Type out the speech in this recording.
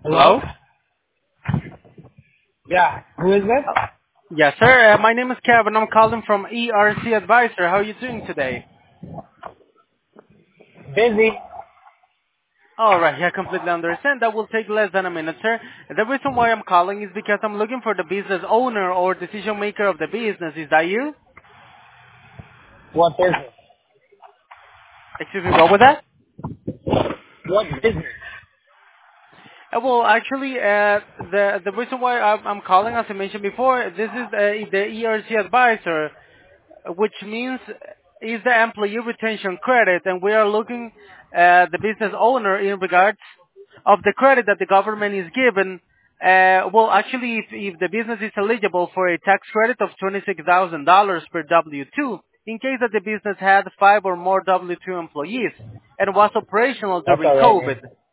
Hello? Hello? Yeah. Who is Uh, this? Yes, sir. My name is Kevin. I'm calling from ERC Advisor. How are you doing today? Busy. All right. I completely understand. That will take less than a minute, sir. The reason why I'm calling is because I'm looking for the business owner or decision maker of the business. Is that you? What business? Excuse me, what was that? What business? Well, actually, the reason why I'm calling, as I mentioned before, this is the ERC Advisor, which means is the employee retention credit, and we are looking at the business owner in regards of the credit that the government is given. Well, actually, if the business is eligible for a tax credit of $26,000 per W-2, in case that the business had five or more W-2 employees and was operational That's during alright, man. COVID.